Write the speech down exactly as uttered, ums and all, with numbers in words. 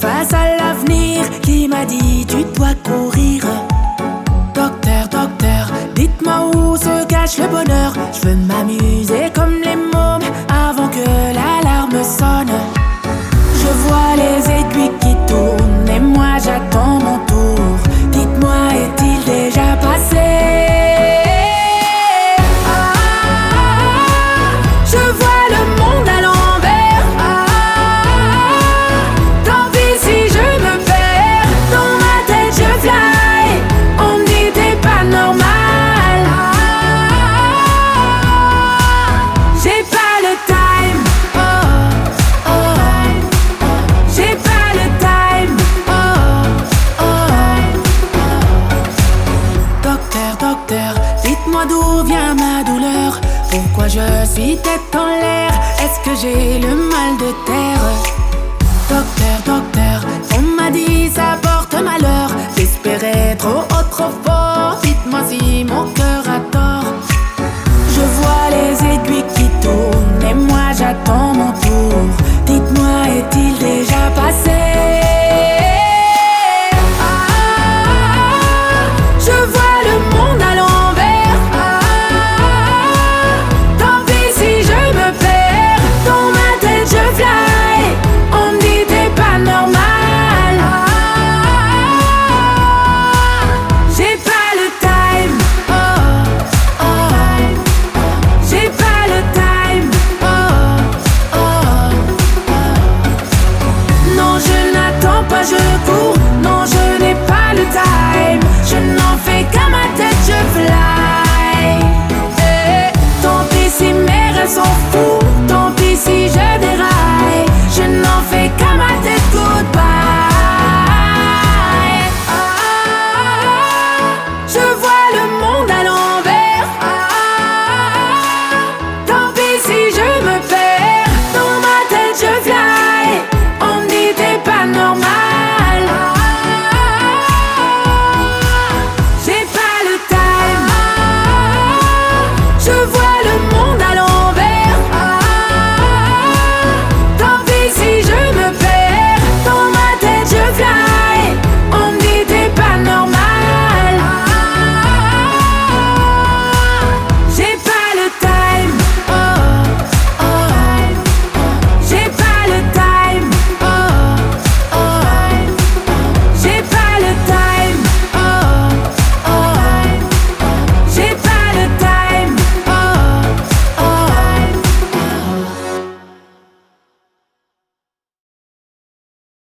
face à l'avenir qui m'a dit tu dois courir. Docteur, docteur, dites-moi où se cache le bonheur. Je veux m'amuser comme les mômes avant que l'alarme sonne. Je vois les aiguilles qui tournent et moi j'attends mon tour. Dites-moi, est-il déjà passé? D'où vient ma douleur? Pourquoi je suis tête en l'air? Est-ce que j'ai le mal de terre?